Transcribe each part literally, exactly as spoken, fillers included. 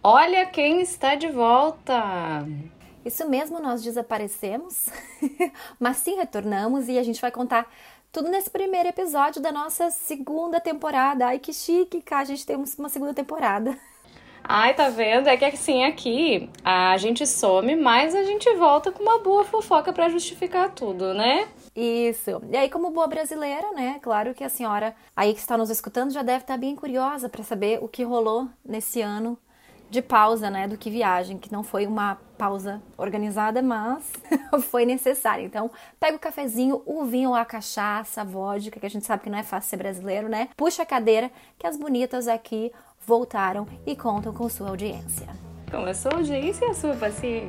Olha quem está de volta! Isso mesmo, nós desaparecemos, mas sim retornamos e a gente vai contar tudo nesse primeiro episódio da nossa segunda temporada. Ai, que chique, cara, a gente tem uma segunda temporada. Ai, tá vendo? É que assim, aqui a gente some, mas a gente volta com uma boa fofoca pra justificar tudo, né? Isso. E aí, como boa brasileira, né? Claro que a senhora aí que está nos escutando já deve estar bem curiosa para saber o que rolou nesse ano de pausa, né, do Que Viagem, que não foi uma pausa organizada, mas foi necessária. Então, pega o cafezinho, o vinho, a cachaça, a vodka, que a gente sabe que não é fácil ser brasileiro, né? Puxa a cadeira, que as bonitas aqui voltaram e contam com sua audiência. Com a sua audiência e a sua paciência.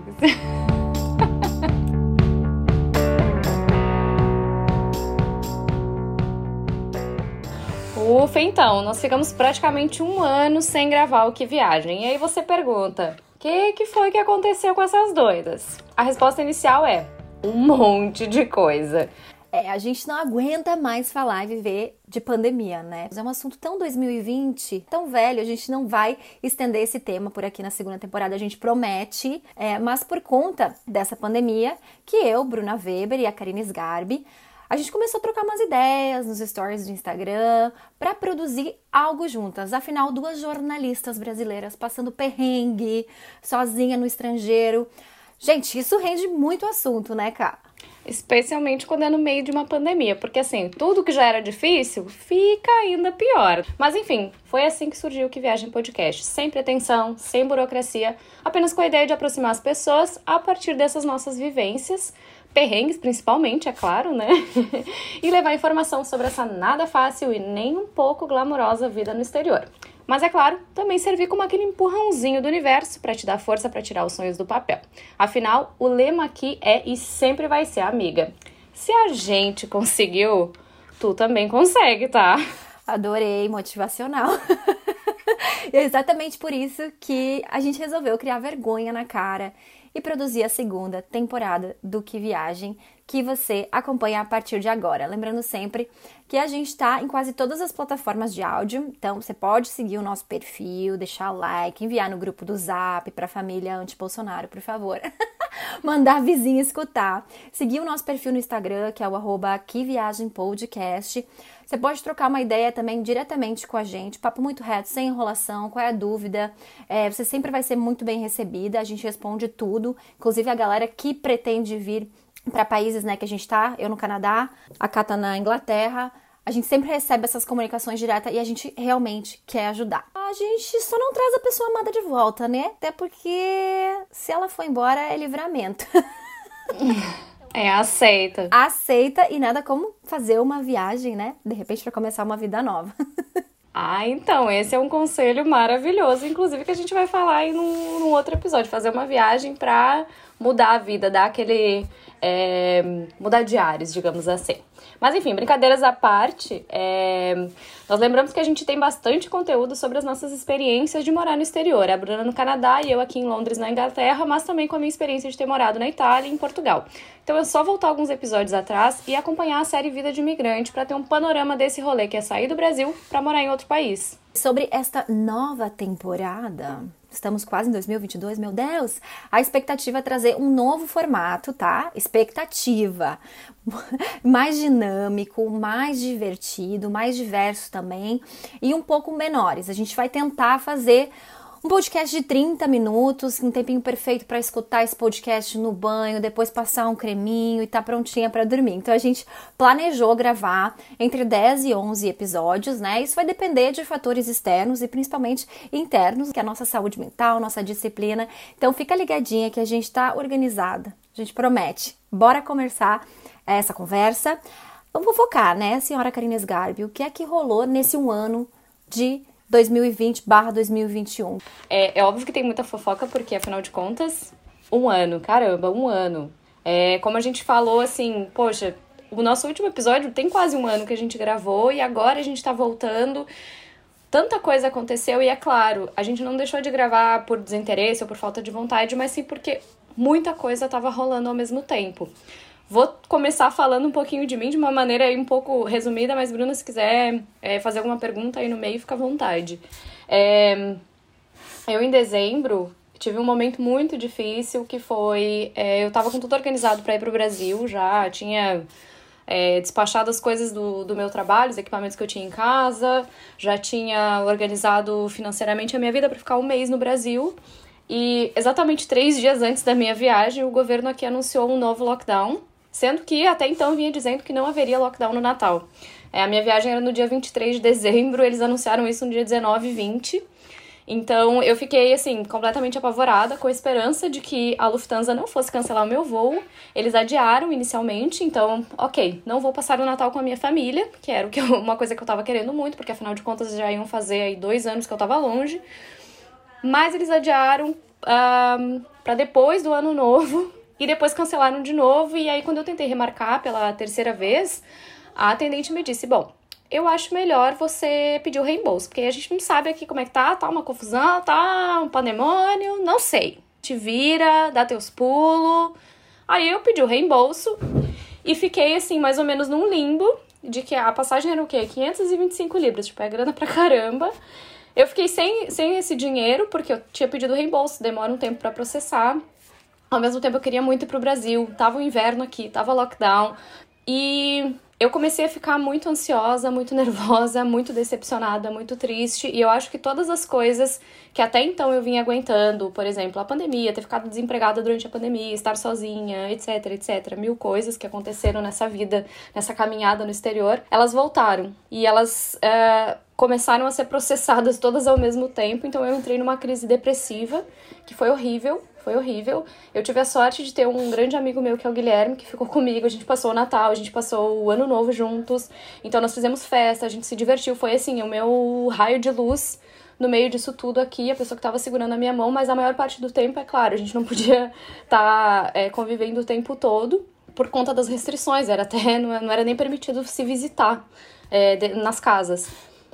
Ufa, então, nós ficamos praticamente um ano sem gravar o Que Viagem. E aí você pergunta, o que, que foi que aconteceu com essas doidas? A resposta inicial é um monte de coisa. É, a gente não aguenta mais falar e viver de pandemia, né? É um assunto tão dois mil e vinte, tão velho, a gente não vai estender esse tema por aqui na segunda temporada, a gente promete, é, mas por conta dessa pandemia, que eu, Bruna Weber e a Karine Sgarbi, a gente começou a trocar umas ideias nos stories do Instagram para produzir algo juntas. Afinal, duas jornalistas brasileiras passando perrengue, sozinha no estrangeiro. Gente, isso rende muito assunto, né, Ká? Especialmente quando é no meio de uma pandemia, porque assim, tudo que já era difícil fica ainda pior. Mas enfim, foi assim que surgiu o Que Viagem Podcast, sem pretensão, sem burocracia, apenas com a ideia de aproximar as pessoas a partir dessas nossas vivências, perrengues principalmente, é claro, né? E levar informação sobre essa nada fácil e nem um pouco glamurosa vida no exterior. Mas, é claro, também servir como aquele empurrãozinho do universo para te dar força para tirar os sonhos do papel. Afinal, o lema aqui é e sempre vai ser, amiga, se a gente conseguiu, tu também consegue, tá? Adorei, motivacional. E é exatamente por isso que a gente resolveu criar vergonha na cara e produzir a segunda temporada do Que Viagem, que você acompanha a partir de agora. Lembrando sempre que a gente está em quase todas as plataformas de áudio, então você pode seguir o nosso perfil, deixar o like, enviar no grupo do Zap para a família anti-Bolsonaro, por favor. Mandar a vizinha escutar. Seguir o nosso perfil no Instagram, que é o arroba Que Viagem Podcast. Você pode trocar uma ideia também diretamente com a gente, papo muito reto, sem enrolação, qual é a dúvida, é, você sempre vai ser muito bem recebida, a gente responde tudo, inclusive a galera que pretende vir para países, né, que a gente tá, eu no Canadá, a Cata na Inglaterra, a gente sempre recebe essas comunicações diretas e a gente realmente quer ajudar. A gente só não traz a pessoa amada de volta, né, até porque se ela for embora é livramento. É, aceita. Aceita e nada como fazer uma viagem, né? De repente para começar uma vida nova. Ah, então, esse é um conselho maravilhoso, inclusive que a gente vai falar aí num, num outro episódio, fazer uma viagem pra mudar a vida, dar aquele... É, mudar de ares, digamos assim. Mas enfim, brincadeiras à parte, é, nós lembramos que a gente tem bastante conteúdo sobre as nossas experiências de morar no exterior. A Bruna no Canadá e eu aqui em Londres, na Inglaterra, mas também com a minha experiência de ter morado na Itália e em Portugal. Então é só voltar alguns episódios atrás e acompanhar a série Vida de Imigrante para ter um panorama desse rolê que é sair do Brasil para morar em outro país. Sobre esta nova temporada, estamos quase em dois mil e vinte e dois, meu Deus! A expectativa é trazer um novo formato, tá? Expectativa. Mais dinâmico, mais divertido, mais diverso também e um pouco menores. A gente vai tentar fazer um podcast de trinta minutos, um tempinho perfeito para escutar esse podcast no banho, depois passar um creminho e tá prontinha para dormir. Então a gente planejou gravar entre dez e onze episódios, né? Isso vai depender de fatores externos e principalmente internos, que é a nossa saúde mental, nossa disciplina. Então fica ligadinha que a gente tá organizada, a gente promete. Bora começar essa conversa. Vamos focar, né, senhora Karine Sgarbi, o que é que rolou nesse um ano de dois mil e vinte barra dois mil e vinte e um. É, é óbvio que tem muita fofoca, porque, afinal de contas, um ano, caramba, um ano. É, como a gente falou, assim, poxa, o nosso último episódio tem quase um ano que a gente gravou e agora a gente tá voltando. Tanta coisa aconteceu e, é claro, a gente não deixou de gravar por desinteresse ou por falta de vontade, mas sim porque muita coisa tava rolando ao mesmo tempo. Vou começar falando um pouquinho de mim de uma maneira aí um pouco resumida, mas, Bruna, se quiser é, fazer alguma pergunta aí no meio, fica à vontade. É... eu em dezembro tive um momento muito difícil que foi... É, eu tava com tudo organizado para ir pro Brasil já, tinha... É, despachado as coisas do, do meu trabalho, os equipamentos que eu tinha em casa, já tinha organizado financeiramente a minha vida para ficar um mês no Brasil. E exatamente três dias antes da minha viagem, o governo aqui anunciou um novo lockdown, sendo que até então vinha dizendo que não haveria lockdown no Natal. É, a minha viagem era no dia vinte e três de dezembro, eles anunciaram isso no dia dezenove e vinte. Então, eu fiquei, assim, completamente apavorada, com a esperança de que a Lufthansa não fosse cancelar o meu voo. Eles adiaram inicialmente, então, ok, não vou passar o Natal com a minha família, que era o que eu, uma coisa que eu tava querendo muito, porque afinal de contas já iam fazer aí dois anos que eu tava longe. Mas eles adiaram um, para depois do ano novo, e depois cancelaram de novo, e aí quando eu tentei remarcar pela terceira vez, a atendente me disse, bom, eu acho melhor você pedir o reembolso, porque a gente não sabe aqui como é que tá, tá uma confusão, tá um pandemônio, não sei. Te vira, dá teus pulos. Aí eu pedi o reembolso e fiquei, assim, mais ou menos num limbo de que a passagem era o quê? quinhentas e vinte e cinco libras, tipo, é grana pra caramba. Eu fiquei sem, sem esse dinheiro, porque eu tinha pedido o reembolso, demora um tempo pra processar. Ao mesmo tempo eu queria muito ir pro Brasil, tava o inverno aqui, tava lockdown, e eu comecei a ficar muito ansiosa, muito nervosa, muito decepcionada, muito triste, e eu acho que todas as coisas que até então eu vinha aguentando, por exemplo, a pandemia, ter ficado desempregada durante a pandemia, estar sozinha, etc, etc, mil coisas que aconteceram nessa vida, nessa caminhada no exterior, elas voltaram, e elas é, começaram a ser processadas todas ao mesmo tempo, então eu entrei numa crise depressiva, que foi horrível, Foi horrível. Eu tive a sorte de ter um grande amigo meu, que é o Guilherme, que ficou comigo. A gente passou o Natal, a gente passou o Ano Novo juntos. Então, nós fizemos festa, a gente se divertiu. Foi, assim, o meu raio de luz no meio disso tudo aqui. A pessoa que estava segurando a minha mão. Mas a maior parte do tempo, é claro, a gente não podia estar tá, é, convivendo o tempo todo por conta das restrições. Era até, não era nem permitido se visitar é, de, nas casas.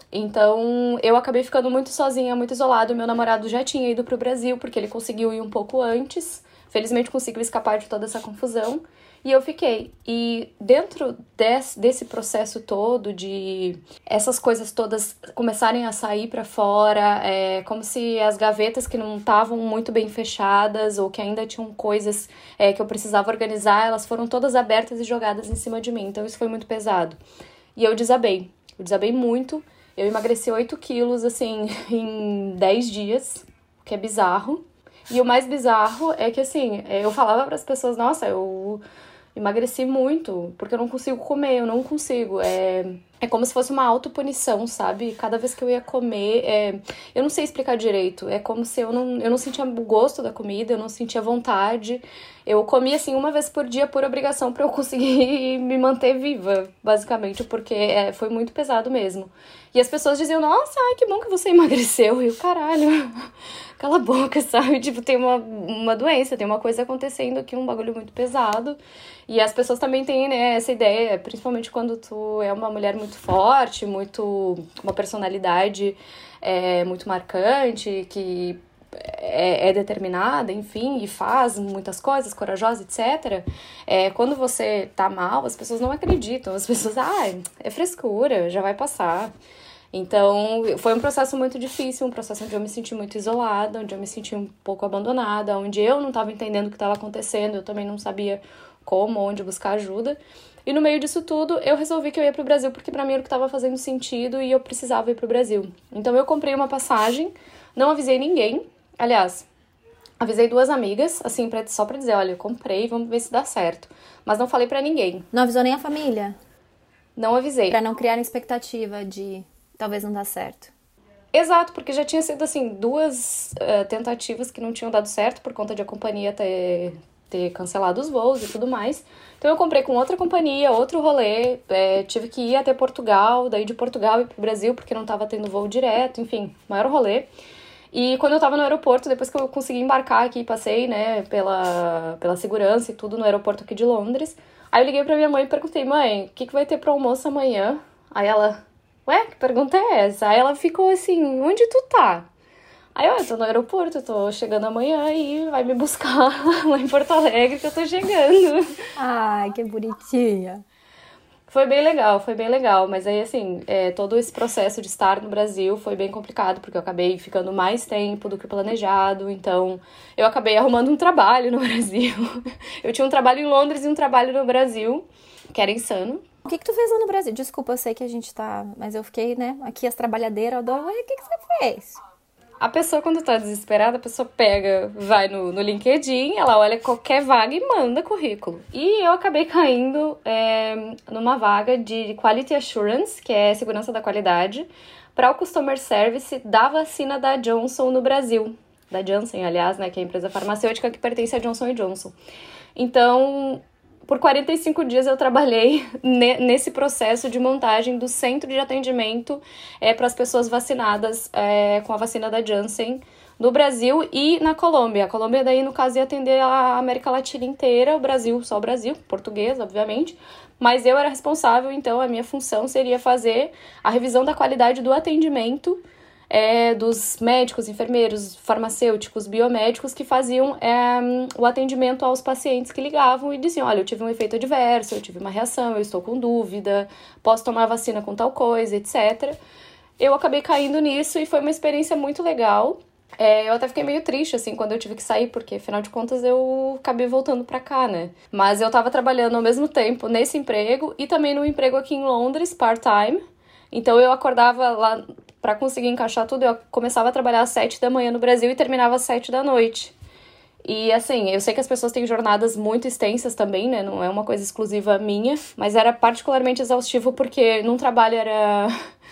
Então, eu acabei ficando muito sozinha, muito isolada. O meu namorado já tinha ido pro Brasil, porque ele conseguiu ir um pouco antes. Felizmente, conseguiu escapar de toda essa confusão. E eu fiquei. E dentro desse, desse processo todo, de essas coisas todas começarem a sair pra fora, é como se as gavetas que não estavam muito bem fechadas, ou que ainda tinham coisas é, que eu precisava organizar, elas foram todas abertas e jogadas em cima de mim. Então, isso foi muito pesado. E eu desabei. Eu desabei muito. Eu emagreci oito quilos, assim, em dez dias, o que é bizarro. E o mais bizarro é que, assim, eu falava para as pessoas, nossa, eu emagreci muito, porque eu não consigo comer, eu não consigo. É, é como se fosse uma autopunição, sabe? Cada vez que eu ia comer, é, eu não sei explicar direito. É como se eu não, eu não sentia o gosto da comida, eu não sentia vontade. Eu comia, assim, uma vez por dia por obrigação para eu conseguir me manter viva, basicamente, porque é, foi muito pesado mesmo. E as pessoas diziam, nossa, ai, que bom que você emagreceu. E o caralho, cala a boca, sabe? Tipo, tem uma, uma doença, tem uma coisa acontecendo aqui, um bagulho muito pesado. E as pessoas também têm, né, essa ideia, principalmente quando tu é uma mulher muito forte, muito uma personalidade é, muito marcante, que é, é determinada, enfim, e faz muitas coisas, corajosa, etcétera. É, quando você tá mal, as pessoas não acreditam. As pessoas, ah, é frescura, já vai passar. Então, foi um processo muito difícil, um processo onde eu me senti muito isolada, onde eu me senti um pouco abandonada, onde eu não estava entendendo o que estava acontecendo, eu também não sabia como, onde buscar ajuda. E no meio disso tudo, eu resolvi que eu ia pro Brasil, porque pra mim era o que estava fazendo sentido e eu precisava ir pro Brasil. Então, eu comprei uma passagem, não avisei ninguém, aliás, avisei duas amigas, assim, pra, só pra dizer, olha, eu comprei, vamos ver se dá certo. Mas não falei pra ninguém. Não avisou nem a família? Não avisei. Pra não criar expectativa de talvez não dá certo. Exato, porque já tinha sido, assim, duas uh, tentativas que não tinham dado certo por conta de a companhia ter, ter cancelado os voos e tudo mais. Então eu comprei com outra companhia, outro rolê, é, tive que ir até Portugal, daí de Portugal ir pro Brasil, porque não tava tendo voo direto, enfim, maior rolê. E quando eu tava no aeroporto, depois que eu consegui embarcar aqui, passei, né, pela, pela segurança e tudo no aeroporto aqui de Londres, aí eu liguei pra minha mãe e perguntei, mãe, o que, que vai ter pro almoço amanhã? Aí ela, ué, que pergunta é essa? Aí ela ficou assim, onde tu tá? Aí eu, eu tô no aeroporto, eu tô chegando amanhã e vai me buscar lá em Porto Alegre que eu tô chegando. Ai, que bonitinha. Foi bem legal, foi bem legal. Mas aí, assim, é, todo esse processo de estar no Brasil foi bem complicado, porque eu acabei ficando mais tempo do que planejado. Então, eu acabei arrumando um trabalho no Brasil. Eu tinha um trabalho em Londres e um trabalho no Brasil, que era insano. O que que tu fez lá no Brasil? Desculpa, eu sei que a gente tá... Mas eu fiquei, né, aqui as trabalhadeiras, eu adoro... Ué, o que que você fez? A pessoa, quando tá desesperada, a pessoa pega, vai no, no LinkedIn, ela olha qualquer vaga e manda currículo. E eu acabei caindo é, numa vaga de Quality Assurance, que é segurança da qualidade, para o Customer Service da vacina da Johnson no Brasil. Da Janssen, aliás, né, que é a empresa farmacêutica que pertence à Johnson and Johnson. Então, por quarenta e cinco dias eu trabalhei ne- nesse processo de montagem do centro de atendimento é, para as pessoas vacinadas é, com a vacina da Janssen no Brasil e na Colômbia. A Colômbia, daí, no caso, ia atender a América Latina inteira, o Brasil, só o Brasil, português, obviamente. Mas eu era responsável, então a minha função seria fazer a revisão da qualidade do atendimento É, dos médicos, enfermeiros, farmacêuticos, biomédicos que faziam é, o atendimento aos pacientes que ligavam e diziam, olha, eu tive um efeito adverso, eu tive uma reação, eu estou com dúvida, posso tomar vacina com tal coisa, etcétera. Eu acabei caindo nisso e foi uma experiência muito legal. É, eu até fiquei meio triste, assim, quando eu tive que sair, porque, afinal de contas, eu acabei voltando pra cá, né? Mas eu tava trabalhando ao mesmo tempo nesse emprego e também no emprego aqui em Londres, part-time. Então, eu acordava lá, para conseguir encaixar tudo, eu começava a trabalhar às sete da manhã no Brasil e terminava às sete da noite. E, assim, eu sei que as pessoas têm jornadas muito extensas também, né? Não é uma coisa exclusiva minha, mas era particularmente exaustivo porque num trabalho era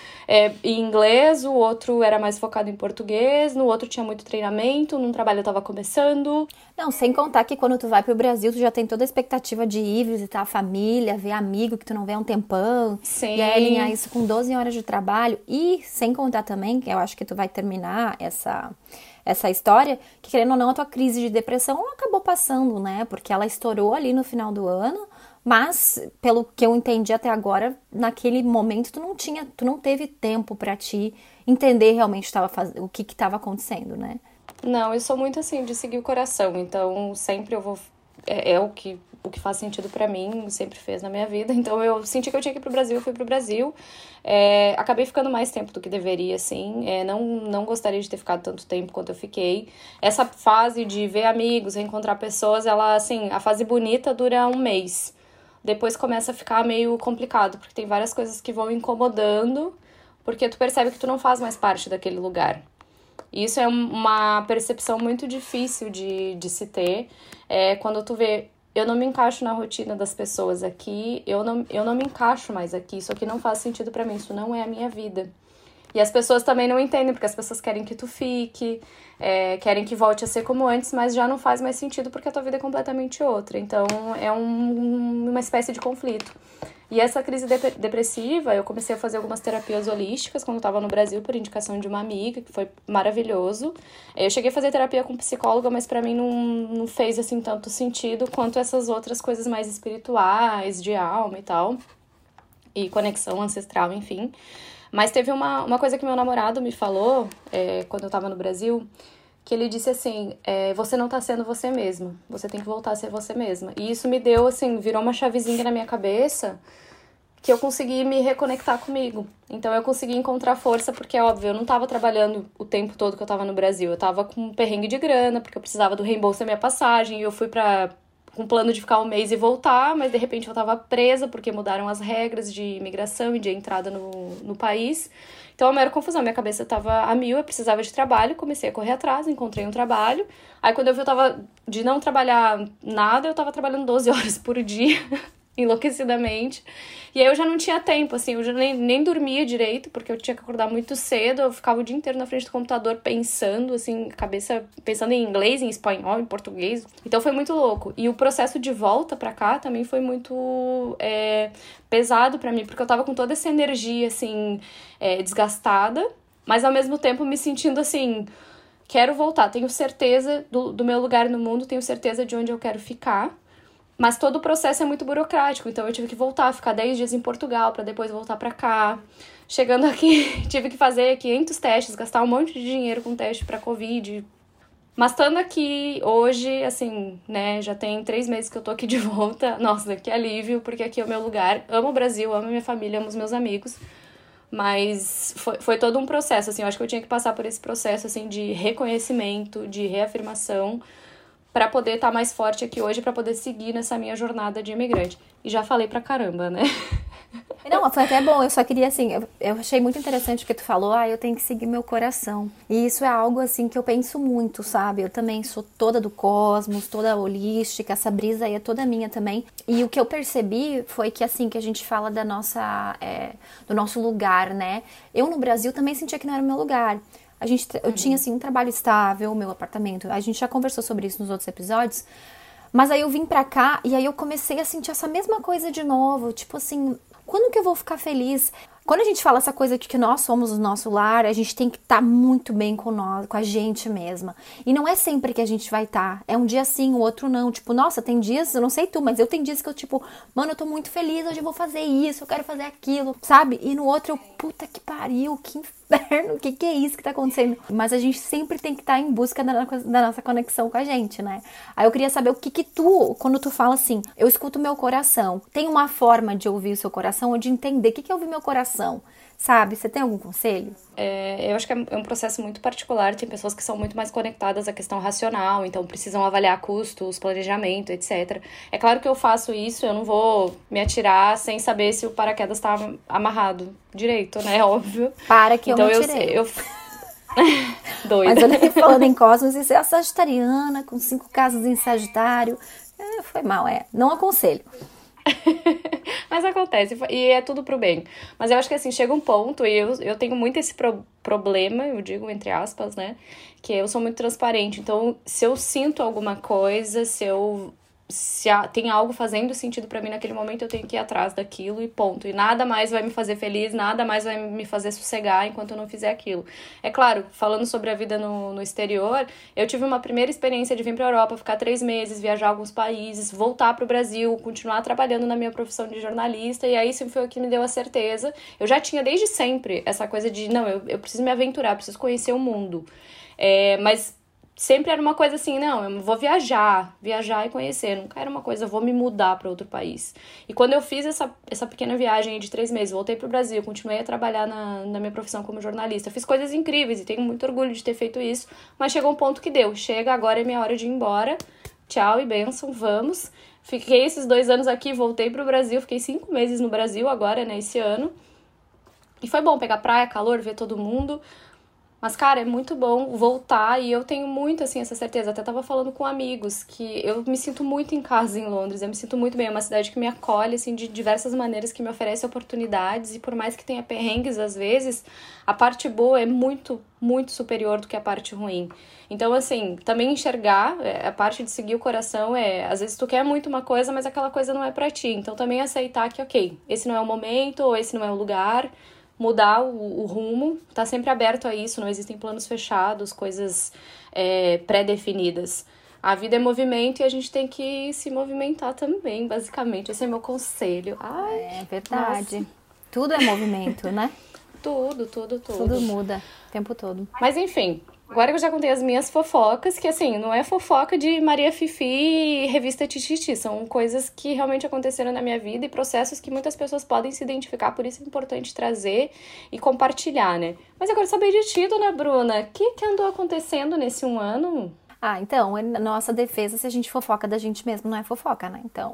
é, em inglês, o outro era mais focado em português, no outro tinha muito treinamento, num trabalho eu tava começando. Não, sem contar que quando tu vai pro Brasil, tu já tem toda a expectativa de ir visitar a família, ver amigo que tu não vê há um tempão. Sim. E aí alinhar isso com doze horas de trabalho. E sem contar também, que eu acho que tu vai terminar essa, essa história, que querendo ou não, a tua crise de depressão acabou passando, né? Porque ela estourou ali no final do ano. Mas, pelo que eu entendi até agora, naquele momento tu não tinha, tu não teve tempo pra ti entender realmente tava faz... o que que estava acontecendo, né? Não, eu sou muito assim, de seguir o coração, então sempre eu vou... É, é o, que, o que faz sentido pra mim, sempre fez na minha vida, então eu senti que eu tinha que ir pro Brasil, eu fui pro Brasil, é, acabei ficando mais tempo do que deveria, assim, é, não, não gostaria de ter ficado tanto tempo quanto eu fiquei. Essa fase de ver amigos, reencontrar pessoas, ela, assim, a fase bonita dura um mês. Depois começa a ficar meio complicado, porque tem várias coisas que vão incomodando, porque tu percebe que tu não faz mais parte daquele lugar. E isso é uma percepção muito difícil de, de se ter, é quando tu vê, eu não me encaixo na rotina das pessoas aqui, eu não, eu não me encaixo mais aqui, isso aqui não faz sentido pra mim, isso não é a minha vida. E as pessoas também não entendem, porque as pessoas querem que tu fique, é, querem que volte a ser como antes, mas já não faz mais sentido porque a tua vida é completamente outra. Então, é um, uma espécie de conflito. E essa crise de- depressiva, eu comecei a fazer algumas terapias holísticas quando eu estava no Brasil, por indicação de uma amiga, que foi maravilhoso. Eu cheguei a fazer terapia com psicóloga, mas pra mim não, não fez, assim, tanto sentido quanto essas outras coisas mais espirituais, de alma e tal. E conexão ancestral, enfim. Mas teve uma, uma coisa que meu namorado me falou, é, quando eu tava no Brasil, que ele disse assim, é, você não tá sendo você mesma, você tem que voltar a ser você mesma. E isso me deu, assim, virou uma chavezinha na minha cabeça, que eu consegui me reconectar comigo. Então eu consegui encontrar força, porque é óbvio, eu não tava trabalhando o tempo todo que eu tava no Brasil, eu tava com um perrengue de grana, porque eu precisava do reembolso da minha passagem, e eu fui pra... com plano de ficar um mês e voltar, mas de repente eu tava presa porque mudaram as regras de imigração e de entrada no, no país. Então, a maior confusão, minha cabeça tava a mil, eu precisava de trabalho, comecei a correr atrás, encontrei um trabalho. Aí, quando eu vi, eu tava de não trabalhar nada, eu tava trabalhando doze horas por dia, enlouquecidamente. E aí eu já não tinha tempo, assim, eu já nem, nem dormia direito, porque eu tinha que acordar muito cedo, eu ficava o dia inteiro na frente do computador pensando, assim, cabeça, pensando em inglês, em espanhol, em português. Então foi muito louco. E o processo de volta pra cá também foi muito é, pesado pra mim, porque eu tava com toda essa energia, assim, é, desgastada, mas ao mesmo tempo me sentindo, assim, quero voltar, tenho certeza do, do meu lugar no mundo, tenho certeza de onde eu quero ficar. Mas todo o processo é muito burocrático, então eu tive que voltar, ficar dez dias em Portugal para depois voltar para cá. Chegando aqui, tive que fazer quinhentos testes, gastar um monte de dinheiro com teste para Covid. Mas estando aqui hoje, assim, né, já tem três meses que eu tô aqui de volta. Nossa, que alívio, porque aqui é o meu lugar. Amo o Brasil, amo minha família, amo os meus amigos. Mas foi, foi todo um processo, assim, eu acho que eu tinha que passar por esse processo, assim, de reconhecimento, de reafirmação, pra poder estar mais forte aqui hoje, pra poder seguir nessa minha jornada de imigrante. E já falei pra caramba, né? Não, foi até bom, eu só queria, assim, eu, eu achei muito interessante o que tu falou, ah, eu tenho que seguir meu coração. E isso é algo, assim, que eu penso muito, sabe? Eu também sou toda do cosmos, toda holística, essa brisa aí é toda minha também. E o que eu percebi foi que, assim, que a gente fala da nossa, é, do nosso lugar, né? Eu no Brasil também sentia que não era o meu lugar. A gente, eu uhum. tinha, assim, um trabalho estável, meu apartamento, a gente já conversou sobre isso nos outros episódios, mas aí eu vim pra cá e aí eu comecei a sentir essa mesma coisa de novo, tipo assim, quando que eu vou ficar feliz? Quando a gente fala essa coisa de que nós somos o nosso lar, a gente tem que estar tá muito bem com nós, com a gente mesma. E não é sempre que a gente vai estar. Tá. É um dia sim, o outro não. Tipo, nossa, tem dias, eu não sei tu, mas eu tenho dias que eu, tipo, mano, eu tô muito feliz, hoje eu vou fazer isso, eu quero fazer aquilo, sabe? E no outro eu, puta que pariu, que inferno, o que que é isso que tá acontecendo? Mas a gente sempre tem que estar tá em busca da, da nossa conexão com a gente, né? Aí eu queria saber o que que tu, quando tu fala assim, eu escuto meu coração, tem uma forma de ouvir o seu coração ou de entender o que que é ouvir meu coração? Sabe? Você tem algum conselho? É, eu acho que é um processo muito particular. Tem pessoas que são muito mais conectadas à questão racional, então precisam avaliar custos, planejamento, etcétera. É claro que eu faço isso, eu não vou me atirar sem saber se o paraquedas está amarrado direito, né? Óbvio. Para que então, eu me atirei. Eu, eu... Doida. Mas olha, falando em cosmos, isso é a sagitariana, com cinco casas em Sagitário. É, foi mal, é. Não aconselho. Mas acontece, e é tudo pro bem. Mas eu acho que assim, chega um ponto, e eu, eu tenho muito esse pro, problema, eu digo entre aspas, né? Que eu sou muito transparente. Então, se eu sinto alguma coisa, se eu se há, tem algo fazendo sentido pra mim naquele momento, eu tenho que ir atrás daquilo e ponto. E nada mais vai me fazer feliz, nada mais vai me fazer sossegar enquanto eu não fizer aquilo. É claro, falando sobre a vida no, no exterior, eu tive uma primeira experiência de vir pra Europa, ficar três meses, viajar alguns países, voltar pro Brasil, continuar trabalhando na minha profissão de jornalista, e aí isso foi o que me deu a certeza. Eu já tinha desde sempre essa coisa de, não, eu, eu preciso me aventurar, preciso conhecer o mundo. É, mas sempre era uma coisa assim, não, eu vou viajar, viajar e conhecer. Nunca era uma coisa, eu vou me mudar para outro país. E quando eu fiz essa, essa pequena viagem de três meses, voltei pro Brasil, continuei a trabalhar na, na minha profissão como jornalista. Fiz coisas incríveis e tenho muito orgulho de ter feito isso, mas chegou um ponto que deu. Chega, agora é minha hora de ir embora. Tchau e bênção, vamos. Fiquei esses dois anos aqui, voltei pro Brasil, fiquei cinco meses no Brasil agora, né, esse ano. E foi bom pegar praia, calor, ver todo mundo. Mas, cara, é muito bom voltar e eu tenho muito, assim, essa certeza. Até tava falando com amigos que eu me sinto muito em casa em Londres. Eu me sinto muito bem. É uma cidade que me acolhe, assim, de diversas maneiras, que me oferece oportunidades. E por mais que tenha perrengues, às vezes, a parte boa é muito, muito superior do que a parte ruim. Então, assim, também enxergar, a parte de seguir o coração é... Às vezes tu quer muito uma coisa, mas aquela coisa não é pra ti. Então, também aceitar que, ok, esse não é o momento ou esse não é o lugar... mudar o, o rumo, tá sempre aberto a isso, não existem planos fechados, coisas é, pré-definidas. A vida é movimento e a gente tem que se movimentar também, basicamente. Esse é meu conselho. Ai, é verdade. Nossa. Tudo é movimento, né? Tudo, tudo, tudo. Tudo muda o tempo todo. Mas enfim, agora que eu já contei as minhas fofocas, que assim, não é fofoca de Maria Fifi e revista Tititi, são coisas que realmente aconteceram na minha vida e processos que muitas pessoas podem se identificar, por isso é importante trazer e compartilhar, né? Mas eu quero saber de ti, dona Bruna, o que, que andou acontecendo nesse um ano? Ah, então, nossa defesa, se a gente fofoca da gente mesmo, não é fofoca, né? Então,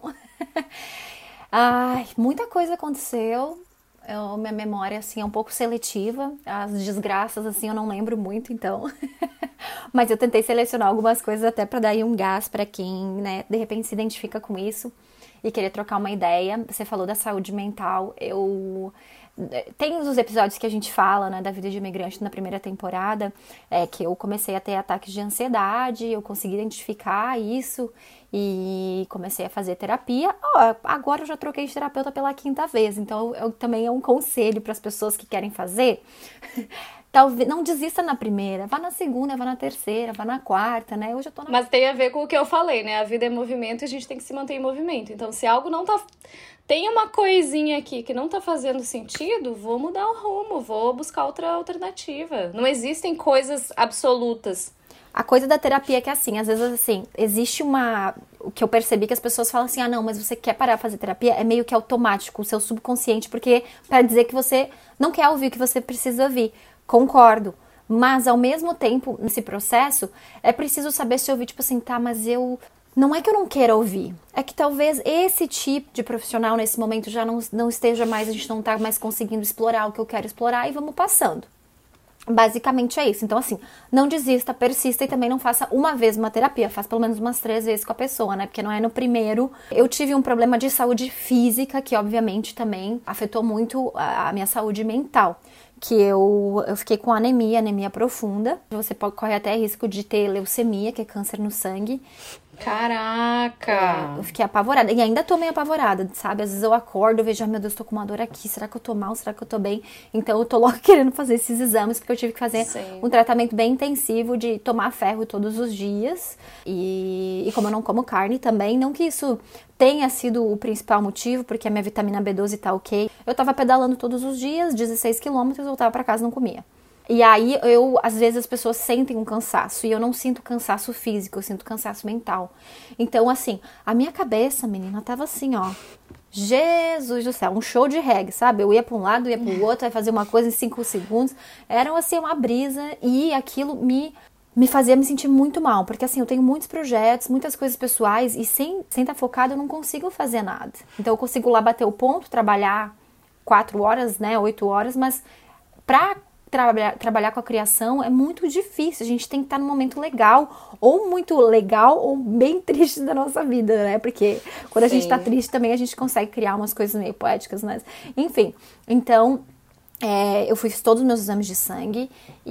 ai, muita coisa aconteceu. Eu, minha memória, assim, é um pouco seletiva. As desgraças, assim, eu não lembro muito, então. Mas eu tentei selecionar algumas coisas até para dar aí um gás para quem, né, de repente se identifica com isso e querer trocar uma ideia. Você falou da saúde mental. Eu... Tem os episódios que a gente fala, né, da vida de imigrante na primeira temporada, é, que eu comecei a ter ataques de ansiedade, eu consegui identificar isso e comecei a fazer terapia. Oh, agora eu já troquei de terapeuta pela quinta vez, então eu, eu, também é um conselho para as pessoas que querem fazer. Talvez não desista na primeira, vá na segunda, vá na terceira, vá na quarta, né? Hoje eu tô na... Mas tem a ver com o que eu falei, né? A vida é movimento e a gente tem que se manter em movimento. Então, se algo não tá... Tem uma coisinha aqui que não tá fazendo sentido, vou mudar o rumo, vou buscar outra alternativa. Não existem coisas absolutas. A coisa da terapia é que assim, às vezes assim, existe uma... O que eu percebi que as pessoas falam assim, ah não, mas você quer parar de fazer terapia? É meio que automático, o seu subconsciente, porque para dizer que você não quer ouvir o que você precisa ouvir. Concordo. Mas ao mesmo tempo, nesse processo, é preciso saber se ouvir, tipo assim, tá, mas eu... Não é que eu não queira ouvir, é que talvez esse tipo de profissional nesse momento já não, não esteja mais, a gente não tá mais conseguindo explorar o que eu quero explorar e vamos passando. Basicamente é isso. Então, assim, não desista, persista e também não faça uma vez uma terapia. Faça pelo menos umas três vezes com a pessoa, né? Porque não é no primeiro. Eu tive um problema de saúde física que, obviamente, também afetou muito a minha saúde mental. Que eu, eu fiquei com anemia, anemia profunda. Você pode correr até risco de ter leucemia, que é câncer no sangue. Caraca! É, eu fiquei apavorada. E ainda tô meio apavorada, sabe? Às vezes eu acordo e vejo, ah, meu Deus, tô com uma dor aqui. Será que eu tô mal? Será que eu tô bem? Então eu tô logo querendo fazer esses exames, porque eu tive que fazer Sim. um tratamento bem intensivo de tomar ferro todos os dias. E, e como eu não como carne também, não que isso tenha sido o principal motivo, porque a minha vitamina B doze tá ok. Eu tava pedalando todos os dias, dezesseis quilômetros, voltava pra casa e não comia. E aí, eu, às vezes as pessoas sentem um cansaço, e eu não sinto cansaço físico, eu sinto cansaço mental. Então, assim, a minha cabeça, menina, tava assim, ó, Jesus do céu, um show de reggae, sabe? Eu ia pra um lado, ia pro outro, ia fazer uma coisa em cinco segundos, era assim, uma brisa, e aquilo me... me fazia me sentir muito mal, porque assim, eu tenho muitos projetos, muitas coisas pessoais, e sem sem estar focada eu não consigo fazer nada. Então eu consigo lá bater o ponto, trabalhar quatro horas, né, oito horas, mas pra trabalhar, trabalhar com a criação é muito difícil, a gente tem que estar num momento legal, ou muito legal, ou bem triste da nossa vida, né, porque quando a Sim. gente tá triste também a gente consegue criar umas coisas meio poéticas, mas enfim, então... É, eu fiz todos os meus exames de sangue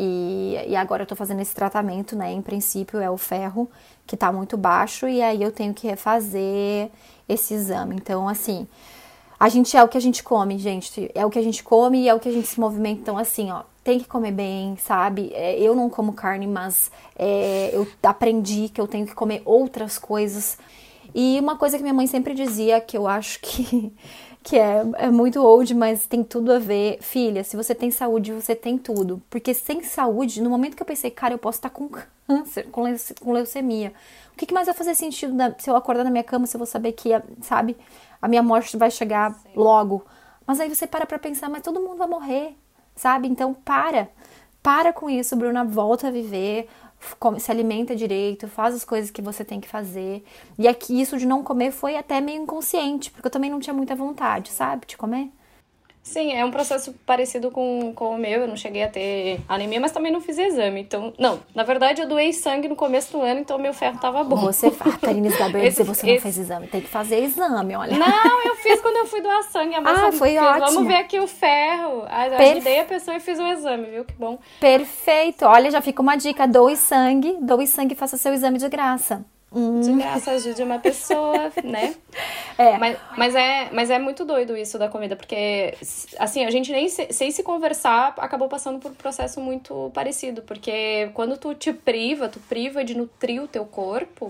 e, e agora eu tô fazendo esse tratamento, né? Em princípio é o ferro que tá muito baixo e aí eu tenho que refazer esse exame. Então, assim, a gente é o que a gente come, gente. É o que a gente come e é o que a gente se movimenta. Então, assim, ó, tem que comer bem, sabe? É, eu não como carne, mas é, eu aprendi que eu tenho que comer outras coisas. E uma coisa que minha mãe sempre dizia, que eu acho que... que é, é muito old, mas tem tudo a ver. Filha, se você tem saúde, você tem tudo. Porque sem saúde, no momento que eu pensei, cara, eu posso estar com câncer, com, leuce, com leucemia. O que, que mais vai fazer sentido na, se eu acordar na minha cama, se eu vou saber que, sabe, a minha morte vai chegar Sim. logo. Mas aí você para pra pensar, mas todo mundo vai morrer, sabe? Então, para. Para com isso, Bruna, volta a viver, se alimenta direito, faz as coisas que você tem que fazer. E aqui isso de não comer foi até meio inconsciente, porque eu também não tinha muita vontade, sabe, de comer. Sim, é um processo parecido com, com o meu, eu não cheguei a ter anemia, mas também não fiz exame, então... Não, na verdade eu doei sangue no começo do ano, então meu ferro tava bom. Você, a Karine Gabriel disse, você não esse... fez exame, tem que fazer exame, olha. Não, eu fiz quando eu fui doar sangue, a moça ah, foi fez, ótimo. Vamos ver aqui o ferro, eu Perfe... ajudei a pessoa e fiz o exame, viu, que bom. Perfeito, olha, já fica uma dica, doe sangue, doe sangue e faça seu exame de graça. Hum. De graça, ajude uma pessoa, né? É. Mas, mas, é, mas é muito doido isso da comida, porque, assim, a gente nem se, sem se conversar acabou passando por um processo muito parecido, porque quando tu te priva, tu priva de nutrir o teu corpo,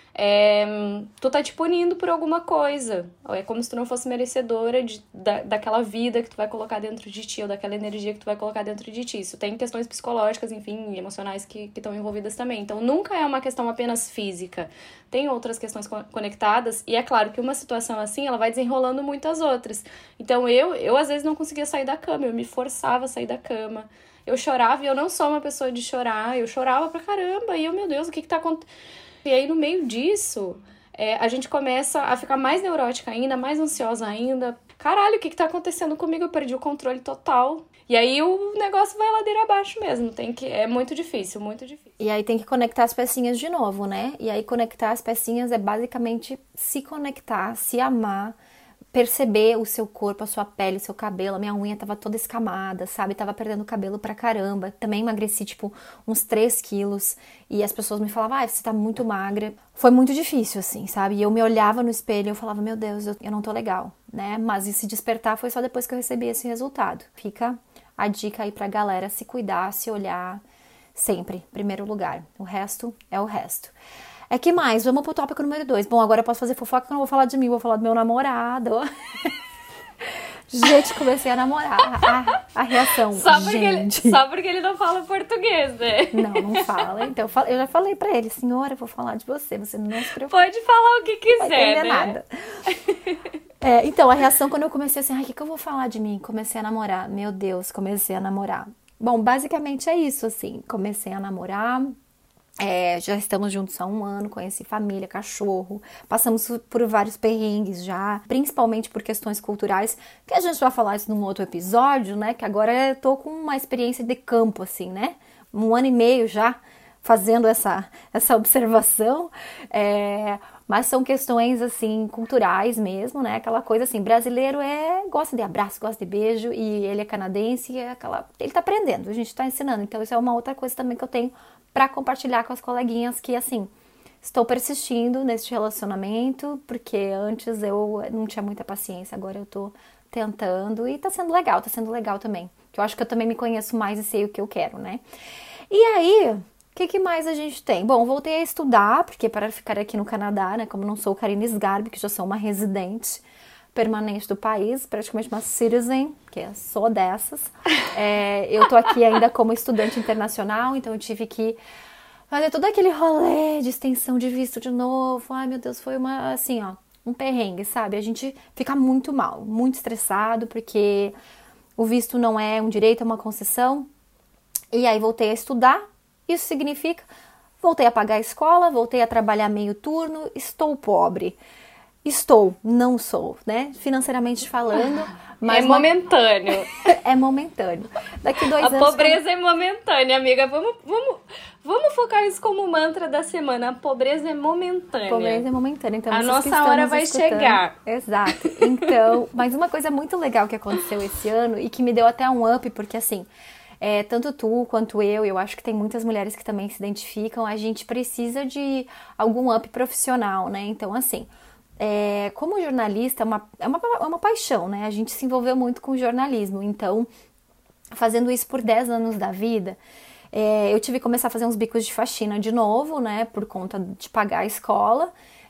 é, tu tá te punindo por alguma coisa. É como se tu não fosse merecedora de, da, daquela vida que tu vai colocar dentro de ti, ou daquela energia que tu vai colocar dentro de ti. Isso tem questões psicológicas, enfim, emocionais que estão envolvidas também. Então, nunca é uma questão apenas física. Tem outras questões conectadas, e é claro que uma situação assim, ela vai desenrolando muitas outras. Então, eu, eu às vezes não conseguia sair da cama, eu me forçava a sair da cama. Eu chorava, e eu não sou uma pessoa de chorar, eu chorava pra caramba, e eu, meu Deus, o que que tá acontecendo? E aí, no meio disso, é, a gente começa a ficar mais neurótica ainda, mais ansiosa ainda. Caralho, o que que tá acontecendo comigo? Eu perdi o controle total. E aí, o negócio vai ladeira abaixo mesmo. Tem que, é muito difícil, muito difícil. E aí, tem que conectar as pecinhas de novo, né? E aí, conectar as pecinhas é basicamente se conectar, se amar, perceber o seu corpo, a sua pele, o seu cabelo. A minha unha tava toda escamada, sabe? Tava perdendo cabelo pra caramba. Também emagreci, tipo, uns três quilos. E as pessoas me falavam, ah, você tá muito magra. Foi muito difícil, assim, sabe? E eu me olhava no espelho e eu falava, meu Deus, eu, eu não tô legal, né? Mas esse despertar foi só depois que eu recebi esse resultado. Fica a dica aí pra galera se cuidar, se olhar sempre, em primeiro lugar. O resto é o resto. É que mais? Vamos pro tópico número dois. Bom, agora eu posso fazer fofoca que eu não vou falar de mim, vou falar do meu namorado. Gente, comecei a namorar. A, a reação, só porque, gente. Ele, só porque ele não fala português, né? Não, não fala. Então, eu já falei pra ele, senhora, eu vou falar de você, você não se preocupe. Pode falar o que quiser, não vai entender né? nada. É, então, a reação quando eu comecei assim, ai, o que, que eu vou falar de mim? Comecei a namorar. Meu Deus, comecei a namorar. Bom, basicamente é isso, assim. Comecei a namorar. É, já estamos juntos há um ano, conheci família, cachorro, passamos por vários perrengues já, principalmente por questões culturais, que a gente vai falar isso num outro episódio, né, que agora eu tô com uma experiência de campo, assim, né, um ano e meio já fazendo essa, essa observação, é, mas são questões, assim, culturais mesmo, né, aquela coisa assim, brasileiro é, gosta de abraço, gosta de beijo, e ele é canadense, e é aquela, ele tá aprendendo, a gente tá ensinando, então isso é uma outra coisa também que eu tenho para compartilhar com as coleguinhas que, assim, estou persistindo neste relacionamento, porque antes eu não tinha muita paciência, agora eu tô tentando e tá sendo legal, tá sendo legal também. Que eu acho que eu também me conheço mais e sei o que eu quero, né? E aí, o que, que mais a gente tem? Bom, voltei a estudar, porque para ficar aqui no Canadá, né, como não sou Karine Sgarbi, que já sou uma residente permanente do país, praticamente uma citizen, que é só dessas. É, eu tô aqui ainda como estudante internacional, então eu tive que fazer todo aquele rolê de extensão de visto de novo. Ai, meu Deus, foi uma, assim, ó, um perrengue, sabe? A gente fica muito mal, muito estressado, porque o visto não é um direito, é uma concessão. E aí voltei a estudar, isso significa, voltei a pagar a escola, voltei a trabalhar meio turno, estou pobre. Estou, não sou, né? Financeiramente falando. Mas é momentâneo. É momentâneo. Daqui dois a anos... A pobreza como... é momentânea, amiga. Vamos, vamos, vamos focar isso como mantra da semana. A pobreza é momentânea. Pobreza é momentânea. Então, a nossa hora vai escutando... chegar. Exato. Então, mas uma coisa muito legal que aconteceu esse ano e que me deu até um up, porque assim... É, tanto tu quanto eu, eu acho que tem muitas mulheres que também se identificam, a gente precisa de algum up profissional, né? Então, assim... É, como jornalista, é uma, é, uma, é uma paixão, né? A gente se envolveu muito com jornalismo, então, fazendo isso por dez anos da vida, é, eu tive que começar a fazer uns bicos de faxina de novo, né? Por conta de pagar a escola,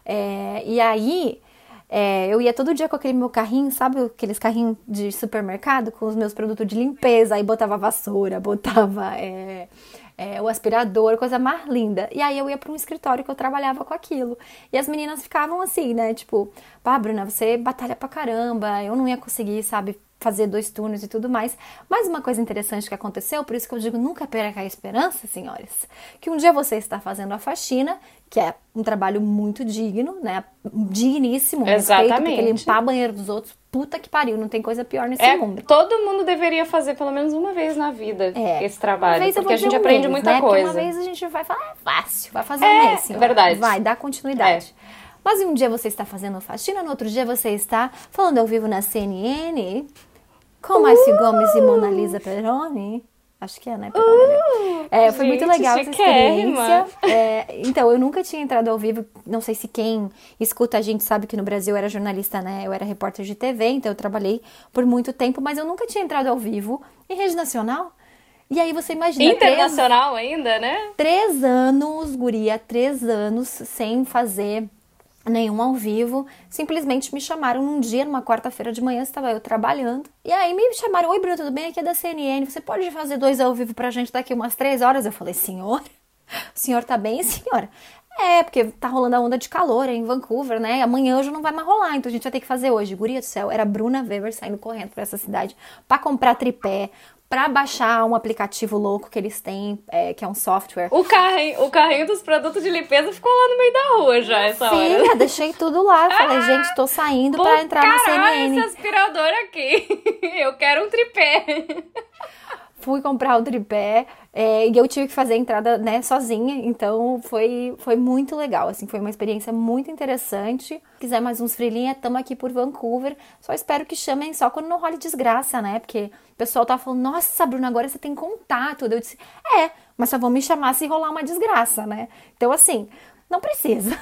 é, e aí é, eu ia todo dia com aquele meu carrinho, sabe? Aqueles carrinhos de supermercado com os meus produtos de limpeza, aí botava vassoura, botava... É, É, o aspirador, coisa mais linda. E aí eu ia para um escritório que eu trabalhava com aquilo. E as meninas ficavam assim, né? Tipo, pá, Bruna, você batalha pra caramba, eu não ia conseguir, sabe, fazer dois turnos e tudo mais. Mas uma coisa interessante que aconteceu, por isso que eu digo, nunca perca a esperança, senhores, que um dia você está fazendo a faxina, que é um trabalho muito digno, né? Digníssimo, exatamente. Respeito, porque limpar banheiro dos outros, puta que pariu, não tem coisa pior nesse é, mundo. Todo mundo deveria fazer pelo menos uma vez na vida é, esse trabalho, porque a gente um aprende mês, muita né? coisa. Porque uma vez a gente vai falar, é fácil, vai fazer é, um mês, senhora. Verdade. Vai, dá continuidade. É. Mas um dia você está fazendo faxina, no outro dia você está falando ao vivo na C N N com Márcio uh! Gomes e Mona Lisa Peroni. Acho que é, né? Peroni, uh! é, foi gente, muito legal essa experiência. É, então, eu nunca tinha entrado ao vivo. Não sei se quem escuta a gente sabe que no Brasil eu era jornalista, né? Eu era repórter de T V, então eu trabalhei por muito tempo, mas eu nunca tinha entrado ao vivo em rede nacional. E aí você imagina... Internacional três, ainda, né? Três anos, guria, três anos sem fazer nenhum ao vivo. Simplesmente me chamaram num dia, numa quarta-feira de manhã, estava eu trabalhando. E aí me chamaram, oi Bruno, tudo bem? Aqui é da C N N, você pode fazer dois ao vivo pra gente daqui umas três horas? Eu falei, senhor, o senhor tá bem, senhora? É, porque tá rolando a onda de calor em Vancouver, né? Amanhã hoje não vai mais rolar, então a gente vai ter que fazer hoje. Guria do céu, era Bruna Weber saindo correndo pra essa cidade pra comprar tripé, pra baixar um aplicativo louco que eles têm, é, que é um software. O carrinho, o carrinho dos produtos de limpeza ficou lá no meio da rua já, essa Filha, hora. deixei tudo lá. Falei, gente, tô saindo pra entrar caralho, na C N N. Esse aspirador aqui. Eu quero um tripé. Fui comprar o tripé é, e eu tive que fazer a entrada, né, sozinha, então foi, foi muito legal, assim, foi uma experiência muito interessante. Se quiser mais uns freelinha, estamos aqui por Vancouver, só espero que chamem só quando não role desgraça, né, porque o pessoal tá falando, nossa, Bruna, agora você tem contato. Eu disse, é, mas só vão me chamar se rolar uma desgraça, né, então assim, não precisa.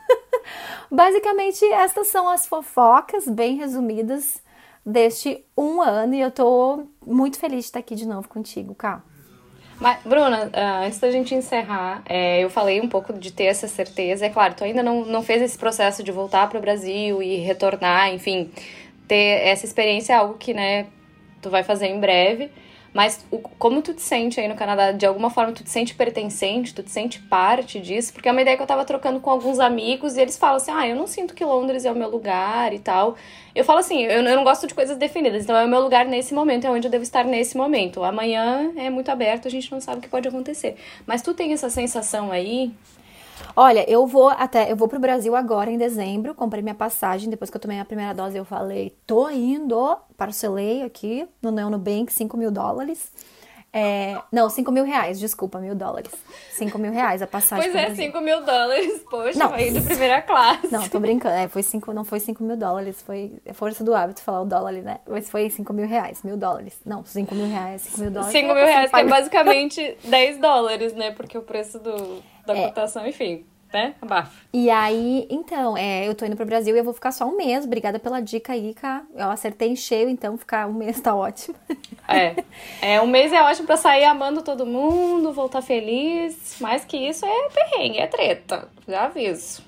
Basicamente, estas são as fofocas, bem resumidas, deste um ano, e eu tô muito feliz de estar aqui de novo contigo, Cá. Mas, Bruna, antes da gente encerrar, é, eu falei um pouco de ter essa certeza. É claro, tu ainda não, não fez esse processo de voltar para o Brasil e retornar, enfim, ter essa experiência é algo que, né, tu vai fazer em breve. Mas o, como tu te sente aí no Canadá, de alguma forma tu te sente pertencente, tu te sente parte disso? Porque é uma ideia que eu tava trocando com alguns amigos e eles falam assim, ah, eu não sinto que Londres é o meu lugar e tal. Eu falo assim, eu, eu não gosto de coisas definidas, então é o meu lugar nesse momento, é onde eu devo estar nesse momento. Amanhã é muito aberto, a gente não sabe o que pode acontecer. Mas tu tem essa sensação aí? Olha, eu vou até, eu vou pro Brasil agora em dezembro, comprei minha passagem, depois que eu tomei a primeira dose eu falei, tô indo, parcelei aqui no Nubank cinco mil dólares, é, não, cinco mil reais, desculpa, mil dólares, cinco mil reais a passagem. Pois é, cinco mil dólares, poxa, não, vai de primeira classe. Não, tô brincando, é, foi cinco, não foi cinco mil dólares, foi força do hábito falar o dólar, né, mas foi cinco mil reais, mil dólares, não, cinco mil reais, cinco mil dólares. cinco mil reais, que é basicamente dez dólares, né, porque o preço do... da é. cotação, enfim, né? Abafa. E aí, então, é, eu tô indo pro Brasil e eu vou ficar só um mês. Obrigada pela dica aí, Cá. Eu acertei em cheio, então ficar um mês tá ótimo. É, é um mês é ótimo pra sair amando todo mundo, voltar feliz. Mais que isso é perrengue, é treta. Já aviso.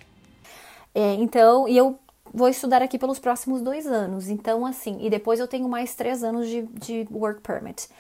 É, então, e eu vou estudar aqui pelos próximos dois anos. Então, assim, e depois eu tenho mais três anos de, de work permit.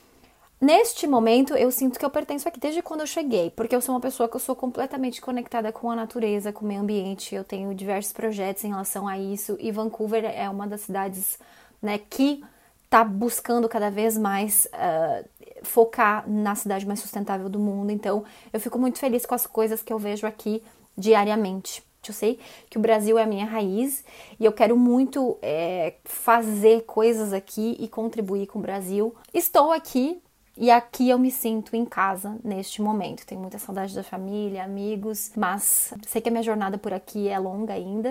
Neste momento, eu sinto que eu pertenço aqui desde quando eu cheguei, porque eu sou uma pessoa que eu sou completamente conectada com a natureza, com o meio ambiente, eu tenho diversos projetos em relação a isso, e Vancouver é uma das cidades, né, que está buscando cada vez mais uh, focar na cidade mais sustentável do mundo, então eu fico muito feliz com as coisas que eu vejo aqui diariamente. Eu sei que o Brasil é a minha raiz e eu quero muito é, fazer coisas aqui e contribuir com o Brasil. Estou aqui. E aqui eu me sinto em casa neste momento. Tenho muita saudade da família, amigos, mas sei que a minha jornada por aqui é longa ainda.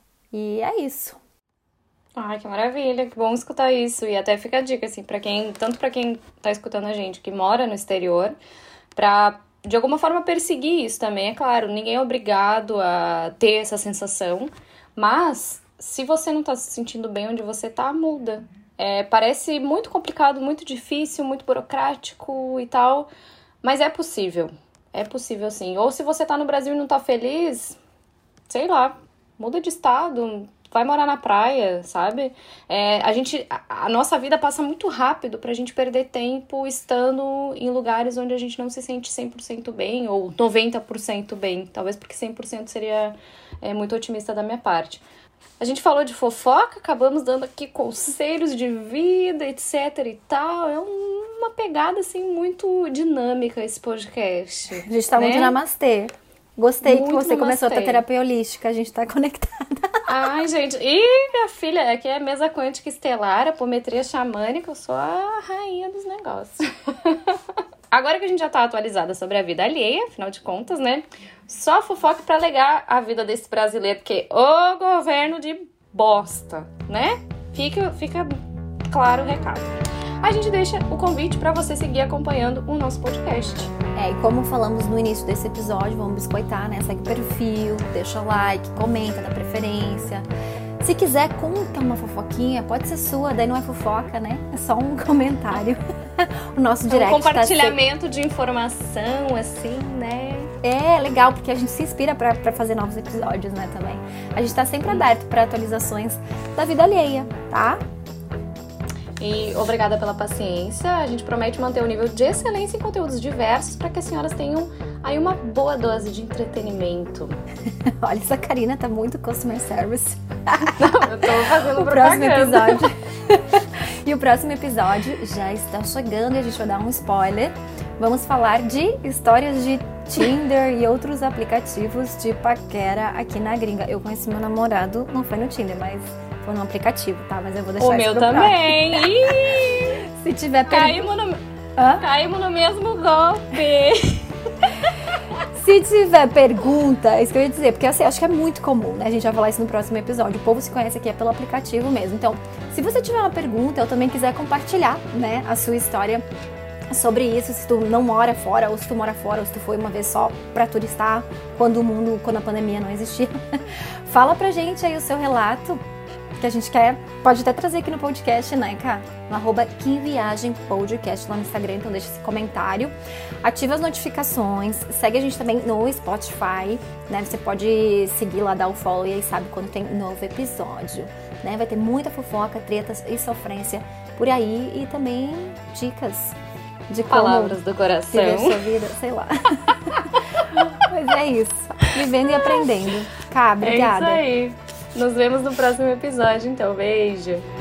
E é isso. Ai, que maravilha, que bom escutar isso. E até fica a dica, assim, para quem, tanto para quem tá escutando a gente que mora no exterior, pra de alguma forma perseguir isso também, é claro. Ninguém é obrigado a ter essa sensação, mas se você não tá se sentindo bem onde você tá, muda. É, parece muito complicado, muito difícil, muito burocrático e tal, mas é possível, é possível sim. Ou se você tá no Brasil e não tá feliz, sei lá, muda de estado, vai morar na praia, sabe? É, a gente, a, a nossa vida passa muito rápido pra gente perder tempo estando em lugares onde a gente não se sente cem por cento bem, ou noventa por cento bem, talvez porque cem por cento seria é, muito otimista da minha parte. A gente falou de fofoca, acabamos dando aqui conselhos de vida, etc e tal. É uma pegada, assim, muito dinâmica esse podcast. A gente tá, né? Muito namastê. Gostei muito que você namastê. Começou a ter terapia holística, a gente tá conectada. Ai, gente. Ih, minha filha, aqui é a mesa quântica estelar, apometria xamânica, eu sou a rainha dos negócios. Agora que a gente já tá atualizada sobre a vida alheia, afinal de contas, né? Só fofoca pra alegar a vida desse brasileiro, porque o governo de bosta, né? Fica, fica claro o recado. A gente deixa o convite pra você seguir acompanhando o nosso podcast. É, e como falamos no início desse episódio, vamos biscoitar, né? Segue o perfil, deixa o like, comenta, dá preferência. Se quiser, conta uma fofoquinha, pode ser sua, daí não é fofoca, né? É só um comentário. O nosso direct um compartilhamento tá de informação, assim, né? É legal, porque a gente se inspira pra, pra fazer novos episódios, né, também. A gente tá sempre aberto pra atualizações da vida alheia, tá? E obrigada pela paciência. A gente promete manter o nível de excelência em conteúdos diversos para que as senhoras tenham aí uma boa dose de entretenimento. Olha, essa Karina tá muito customer service. Não, eu tô fazendo o próximo episódio. E o próximo episódio já está chegando e a gente vai dar um spoiler. Vamos falar de histórias de Tinder e outros aplicativos de paquera aqui na gringa. Eu conheci meu namorado, não foi no Tinder, mas foi no aplicativo, tá? Mas eu vou deixar o isso meu pro também. Se tiver Caímos no... Caímos no mesmo golpe. Se tiver pergunta, é isso que eu ia dizer, porque assim, acho que é muito comum, né? A gente vai falar isso no próximo episódio. O povo se conhece aqui é pelo aplicativo mesmo. Então, se você tiver uma pergunta, ou também quiser compartilhar, né, a sua história sobre isso, se tu não mora fora, ou se tu mora fora, ou se tu foi uma vez só pra turistar, quando o mundo, quando a pandemia não existia, fala pra gente aí o seu relato. que a gente quer, pode até trazer aqui no podcast, né, Cá? No arroba Que Viagem Podcast lá no Instagram, então deixa esse comentário. Ativa as notificações, segue a gente também no Spotify, né? Você pode seguir lá, dar o follow e aí sabe quando tem novo episódio, né? Vai ter muita fofoca, tretas e sofrência por aí e também dicas de como palavras do coração, viver sua vida, sei lá. Mas é isso, vivendo e aprendendo. Cá, obrigada. É isso aí. Nos vemos no próximo episódio, então. Beijo.